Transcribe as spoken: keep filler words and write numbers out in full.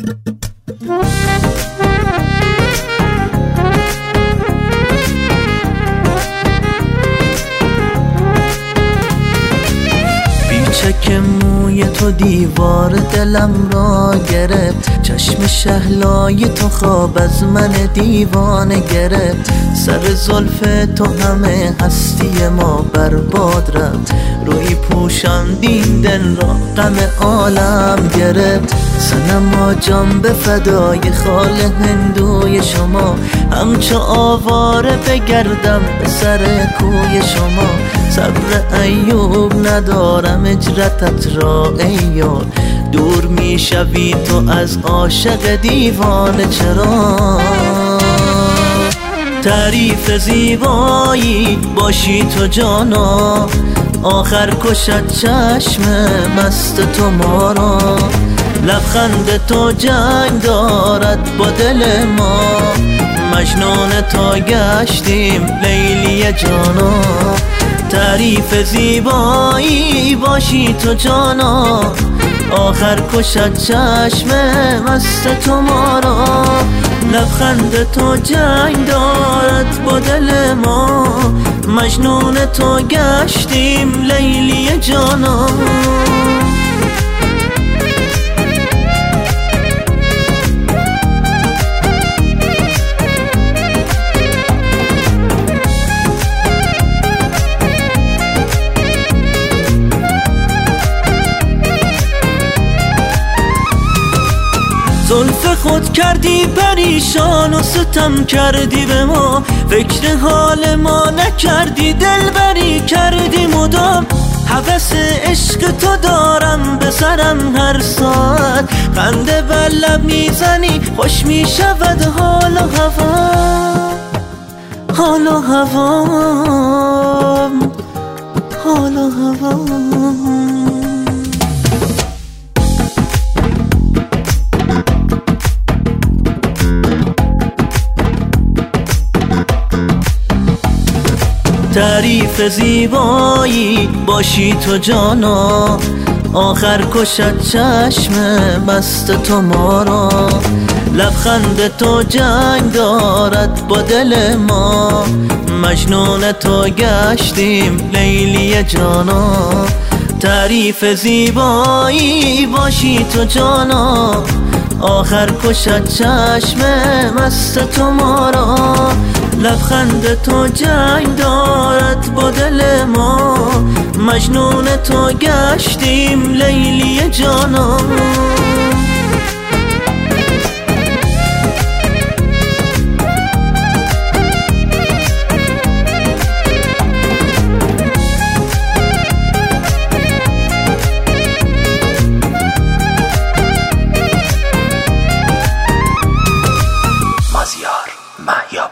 چک موی تو دیوار دلم را گرفت، چشم شهلای تو خواب از من دیوانه گرفت. سر زلف تو همه هستی ما برباد رفت، روی پوشاندین دل را غم عالم گرفت. صنما جان به فدای خال هندوی شما، همچو آواره بگردم به سر کوی شما. صبر ایوب ندارم اجرتت را ای یار، دور می شوی تو از عاشق دیوانه چرا؟ تعریف زیبایی باشی تو جانا، آخر کشد چشم مست تو ما را. لبخند تو جنگ دارد با دل ما، مجنون تا گشتیم لیلی جانا. تعریف زیبایی باشی تو جانا، آخر کشد چشم مست تو ما را. لبخند تو جنگ دارد با دل ما، مجنون تو گشتیم لیلی جانا. زلف خود کردی پریشان و ستم کردی به ما، فکر حال ما نکردی دلبری کردی مدام. هوس عشق تو دارم به سرم هر ساعت، خنده بر لب میزنی خوش میشود حال و هوا. حال و هوا حال و هوا تعریف زیبایی باشی تو جانا، آخر کشد چشم مست تو ما را. لبخند تو جنگ دارد با دل ما، مجنون تو گشتیم لیلی جانا. تعریف زیبایی باشی تو جانا، آخر کشد چشم مست تو ما را. لبخند تو جنگ دارد با دل ما، مجنون تو گشتیم لیلی جانا. مازیار مهیار.